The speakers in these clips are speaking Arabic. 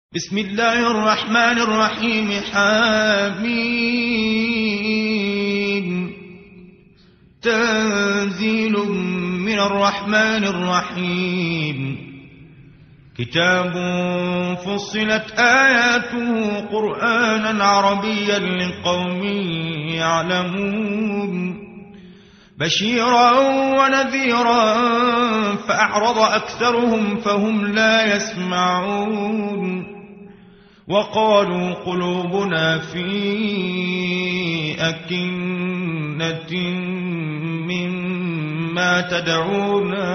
بسم الله الرحمن الرحيم. حميم. تنزيل من الرحمن الرحيم. كتاب فصلت آياته قرآنا عربيا لقوم يعلمون بشيرا ونذيرا فأعرض أكثرهم فهم لا يسمعون وقالوا قلوبنا في أكنة مما تدعونا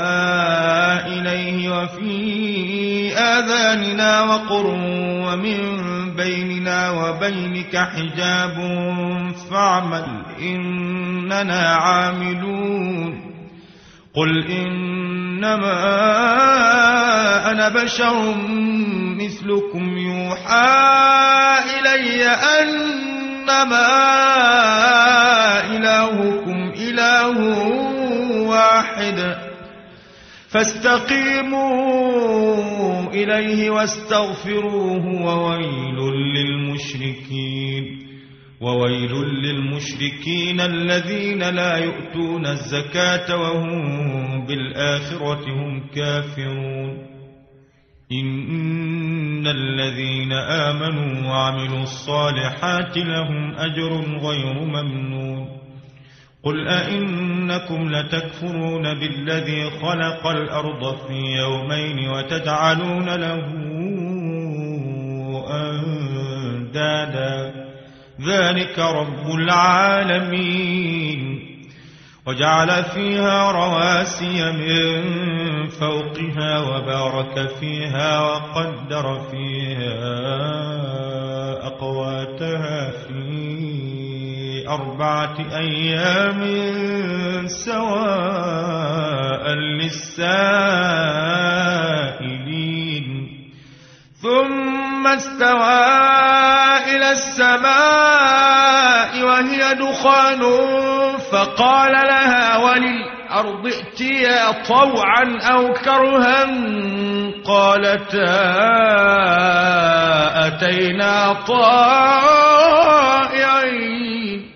إليه وفي آذاننا وقر ومن بيننا وبينك حجاب فاعمل إننا عاملون. قل إنما أنا بشر مثلكم يوحى إلي أنما إلهكم إله واحد فاستقيموا إليه واستغفروه وويل للمشركين الذين لا يؤتون الزكاة وهم بالآخرة هم كافرون. إن الذين آمنوا وعملوا الصالحات لهم أجر غير ممنون. قل أئنكم لتكفرون بالذي خلق الأرض في يومين وتجعلون له أندادا ذلك رب العالمين. وجعل فيها رواسي من فوقها وبارك فيها وقدر فيها أقواتها في 4 أيام سواء للسائلين. ثم استوى إلى السماء وهي دخان فقال لها وللأرض ائتيا طوعا أو كرها قالتا أتينا طائعين.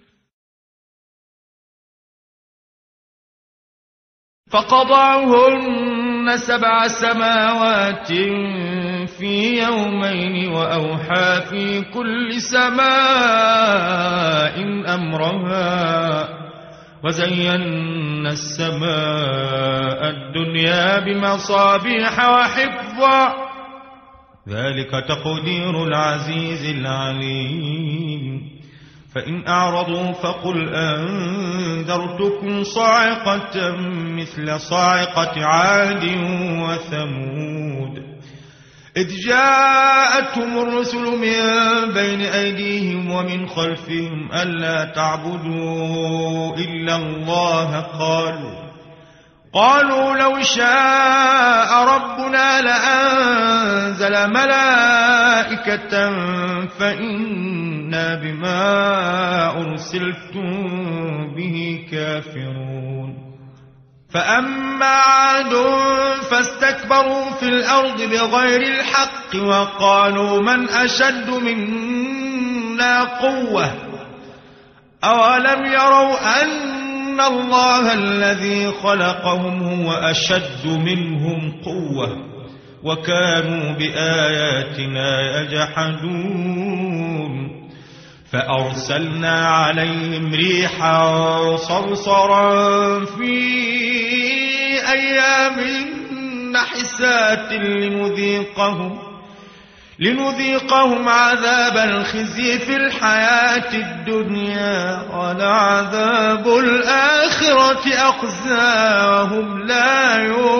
فقضاهن 7 سماوات في يومين وأوحى في كل سماء أمرها وزينا السماء الدنيا بمصابيح وحفظا ذلك تقدير العزيز العليم. فإن أعرضوا فقل أنذرتكم صاعقة مثل صاعقة عاد وثمود إذ جاءتهم الرسل من بين أيديهم ومن خلفهم ألا تعبدوا إلا الله قالوا لو شاء ربنا لأنزل ملائكة فإنا بما أرسلتم به كافرون. فأما عاد فاستكبروا في الأرض بغير الحق وقالوا من أشد منا قوة أولم يروا أن الله الذي خلقهم هو أشد منهم قوة وكانوا بآياتنا يجحدون. فأرسلنا عليهم ريحا صرصرا في أيام نحسات لنذيقهم عذاب الخزي في الحياة الدنيا ولعذاب الآخرة أخزى وهم لا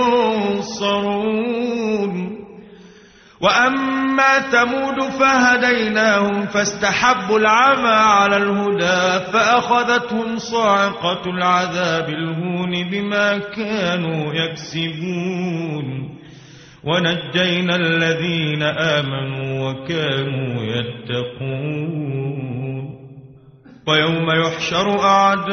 ينصرون. وأما ثمود فهديناهم فاستحبوا العمى على الهدى فأخذتهم صاعقة العذاب الهون بما كانوا يكسبون ونجينا الذين آمنوا وكانوا يتقون. ويوم يحشر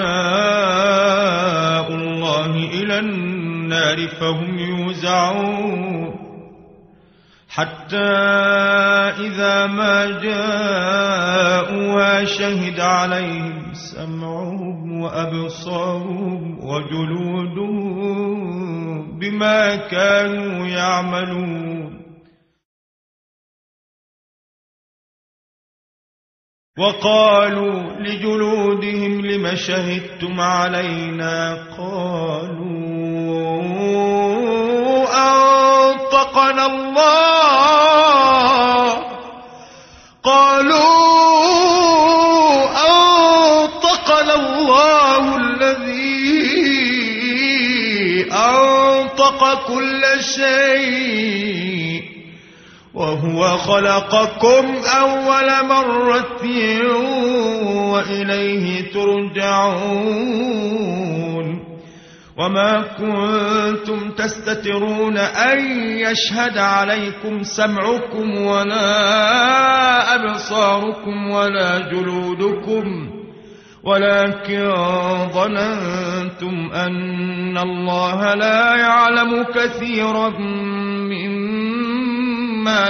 أعداء الله إلى النار فهم يوزعون حتى إذا ما جاءوها شهد عليهم سمعهم وأبصارهم وجلودهم بما كانوا يعملون وقالوا لجلودهم لم شهدتم علينا قالوا أنطقنا الله الذي أنطق كل شيء وهو خلقكم أول مرة وإليه ترجعون وما كنتم تستترون أن يشهد عليكم سمعكم ولا أبصاركم ولا جلودكم ولكن ظننتم أن الله لا يعلم كثيرا مما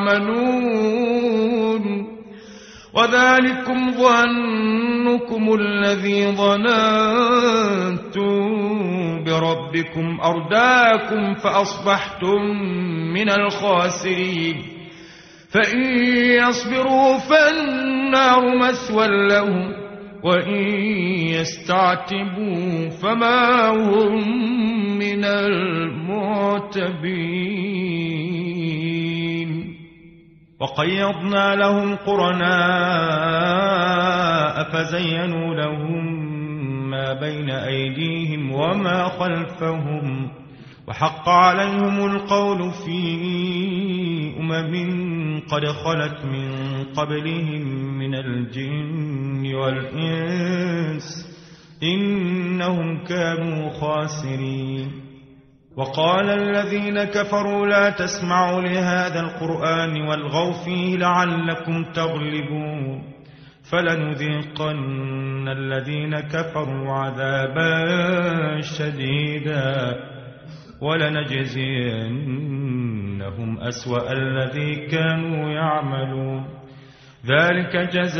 تعملون وذلكم ظنكم الذي ظننتم بربكم أرداكم فأصبحتم من الخاسرين فإن يصبروا فالنار مثوى لهم وإن يستعتبوا فما هم من المعتبين وقيضنا لهم قرناء فزينوا لهم ما بين أيديهم وما خلفهم وحق عليهم القول في قد خلت من قبلهم من الجن والإنس إنهم كانوا خاسرين وقال الذين كفروا لا تسمعوا لهذا القرآن والغوا فيه لعلكم تغلبون فلنذيقن الذين كفروا عذابا شديدا ولنجزينهم أسوأ الذي كانوا يعملون ذلك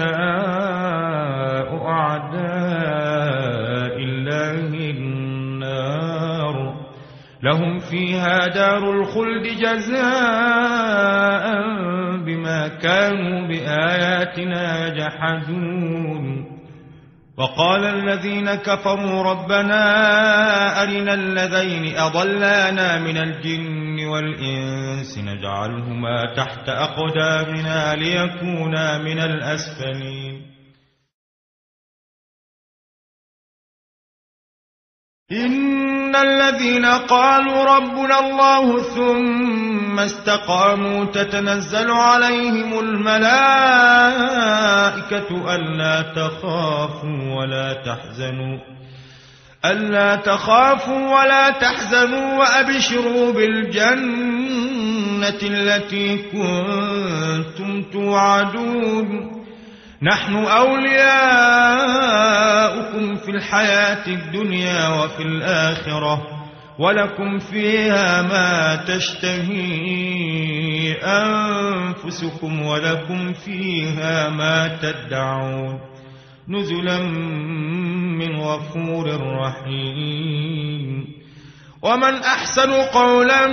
جزاء أعداء الله النار لهم فيها دار الخلد جزاء بما كانوا بآياتنا يجحدون وقال الذين كفروا ربنا أرنا الذين أضلانا من الجن والإنس نجعلهما تحت أقدامنا ليكونا من الأسفلين إن الذين قالوا ربنا الله ثم استقاموا تتنزل عليهم الملائكة ألا تخافوا ولا تحزنوا وأبشروا بالجنة التي كنتم توعدون نحن أولياؤكم في الحياة الدنيا وفي الآخرة ولكم فيها ما تشتهي أنفسكم ولكم فيها ما تدعون نزلا من غفور رحيم ومن أحسن قولا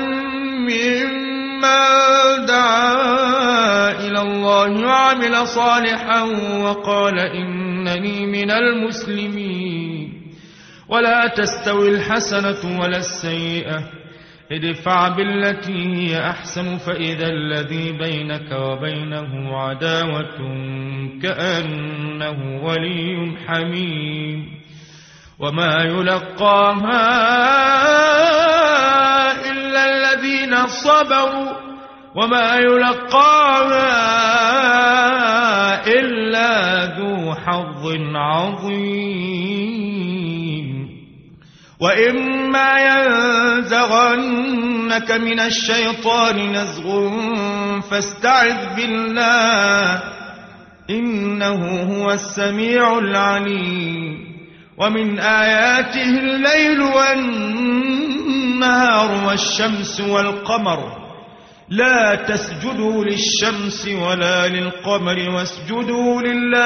ممن دعا إلى الله وعمل صالحا وقال إنني من المسلمين ولا تستوي الحسنة ولا السيئة ادفع بالتي هي أحسن فإذا الذي بينك وبينه عداوة كأنه ولي حميم وما يلقاها إلا الذين صبروا وما يلقاها إلا ذو حظ عظيم وإما ينزغنك من الشيطان نزغ فاستعذ بالله إنه هو السميع العليم ومن آياته الليل والنهار والشمس والقمر لا تسجدوا للشمس ولا للقمر واسجدوا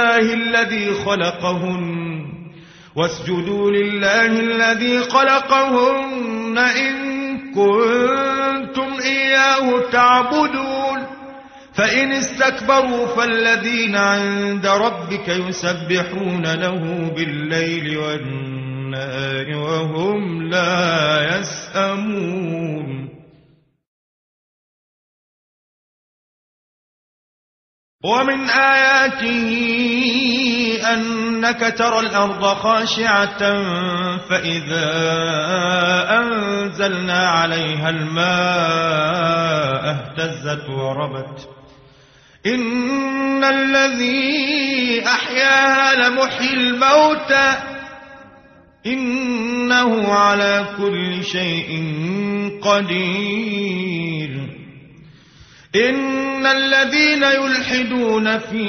لله الذي خلقهن إن كنتم إياه تعبدون فإن استكبروا فالذين عند ربك يسبحون له بالليل والنهار وهم لا يسأمون ومن آياته أنك ترى الأرض خاشعة فإذا أنزلنا عليها الماء اهتزت وربت إن الذي أحياها لمحيي الموتى إنه على كل شيء قدير إن الذين يلحدون في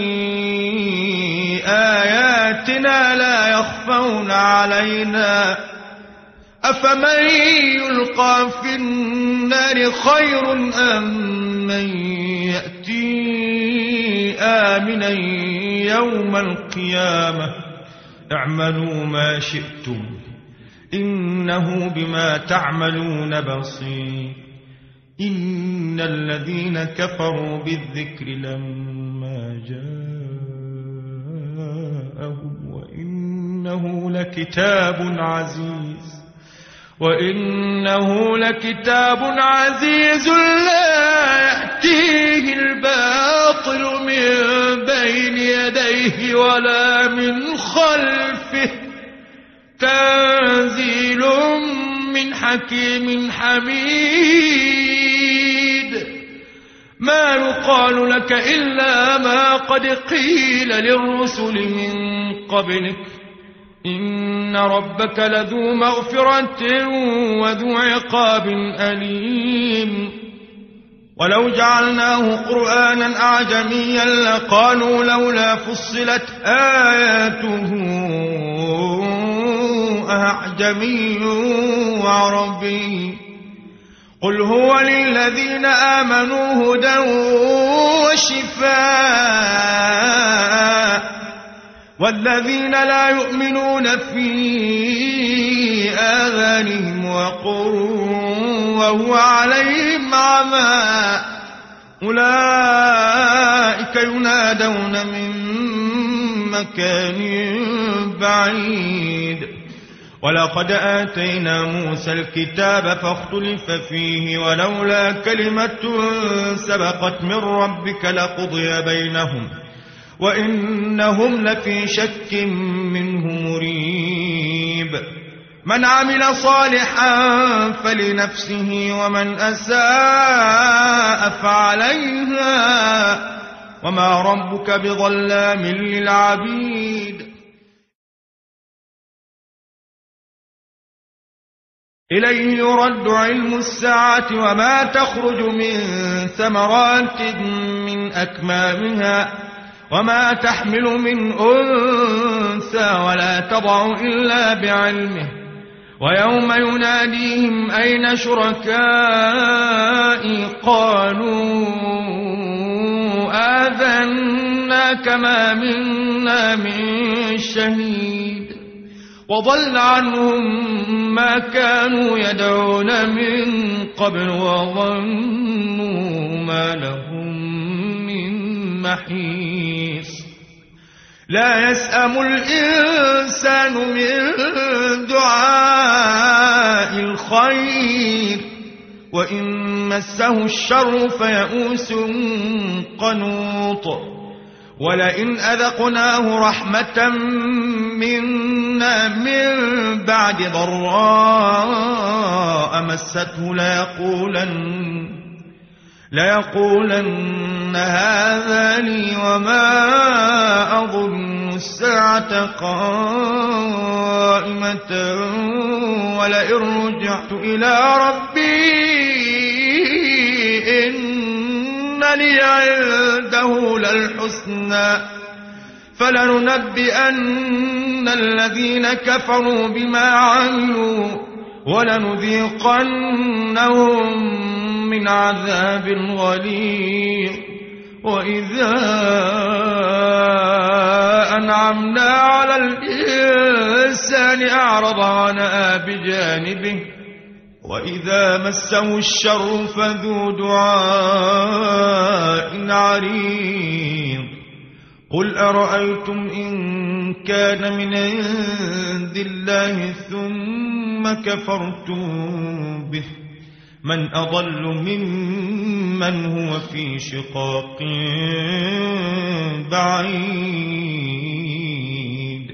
آياتنا لا يخفون علينا أفمن يلقى في النار خير أم من يأتي آمنا يوم القيامة اعملوا ما شئتم إنه بما تعملون بصير إن الذين كفروا بالذكر لما جاءهم وإنه لكتاب عزيز لا يأتيه الباطل من بين يديه ولا من خلفه تنزيل من حكيم حميد ما يقال لك إلا ما قد قيل للرسل من قبلك إن ربك لذو مغفرة وذو عقاب أليم ولو جعلناه قرآنا أعجميا لقالوا لولا فصلت آياته أعجمي وعربي قل هو للذين آمنوا هدى وشفاء والذين لا يؤمنون في آذانهم وقر وهو عليهم عمى أولئك ينادون من مكان بعيد ولقد آتينا موسى الكتاب فاختلف فيه ولولا كلمة سبقت من ربك لقضي بينهم وإنهم لفي شك منه مريب من عمل صالحا فلنفسه ومن أساء فعليها وما ربك بظلام للعبيد إليه يرد علم الساعة وما تخرج من ثمرات من أكمامها وما تحمل من أنثى ولا تضع إلا بعلمه ويوم يناديهم أين شركائي قالوا آذناك ما منا من شهيد وضل عنهم ما كانوا يدعون من قبل وظنوا ما لهم من محيص لا يسأم الإنسان من دعاء الخير وإن مسه الشر فيئوس قنوط ولئن أذقناه رحمة منا من بعد ضراء مسته ليقولن هذا لي وما أظن الساعة قائمة ولئن رجعت إلى ربي إن لي عنده للحسنى فلننبئن الذين كفروا بما عملوا ولنذيقنهم من عذاب غليظ وإذا أنعمنا على الإنسان أعرض عنها بجانبه وإذا مسه الشر فذو دعاء عريض قل أرأيتم إن كان من عند الله ثم كفرتم به من أضل ممن هو في شقاق بعيد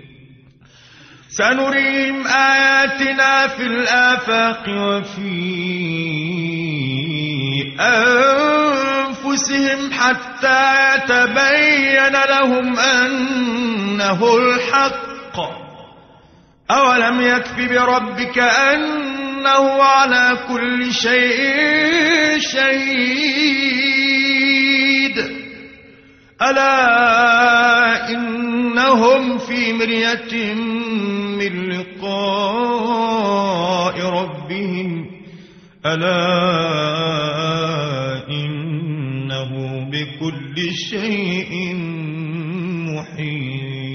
سنريهم آياتنا في الآفاق وفي أنفسهم حتى يتبين لهم أنه الحق أولم يكف بربك أنه على كل شيء شهيد ألا إنهم في مرية من لقاء ربهم ألا إنه بكل شيء محيط